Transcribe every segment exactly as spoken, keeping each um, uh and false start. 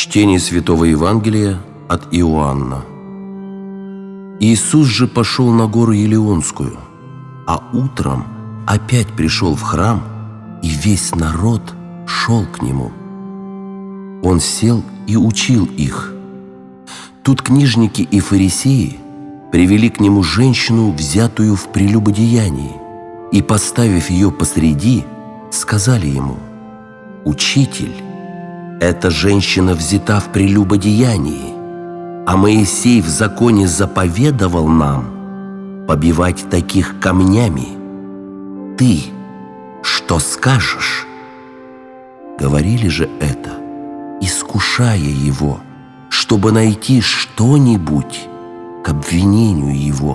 Чтение Святого Евангелия от Иоанна. Иисус же пошел на гору Елеонскую, а утром опять пришел в храм, и весь народ шел к Нему. Он сел и учил их. Тут книжники и фарисеи привели к Нему женщину, взятую в прелюбодеянии, и, поставив ее посреди, сказали Ему: «Учитель, эта женщина взята в прелюбодеянии, а Моисей в законе заповедовал нам побивать таких камнями. Ты что скажешь?» Говорили же это, искушая Его, чтобы найти что-нибудь к обвинению Его.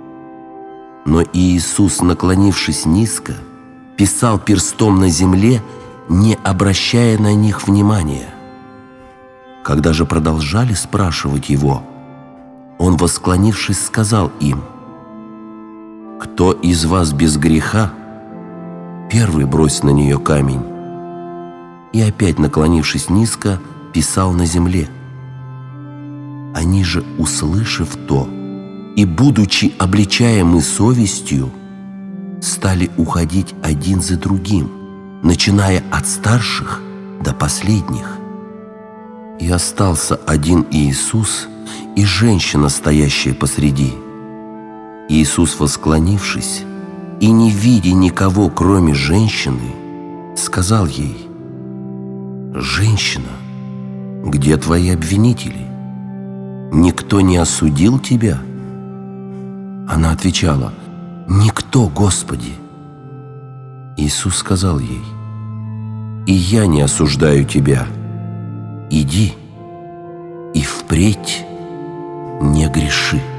Но Иисус, наклонившись низко, писал перстом на земле, не обращая на них внимания. Когда же продолжали спрашивать Его, Он, восклонившись, сказал им: «Кто из вас без греха, первый брось на нее камень». И опять, наклонившись низко, писал на земле. Они же, услышав то и будучи обличаемы совестью, стали уходить один за другим, начиная от старших до последних. И остался один Иисус и женщина, стоящая посреди. Иисус, восклонившись и не видя никого, кроме женщины, сказал ей: «Женщина, где твои обвинители? Никто не осудил тебя?» Она отвечала: «Никто, Господи». Иисус сказал ей: «И я не осуждаю тебя. Иди и впредь не греши».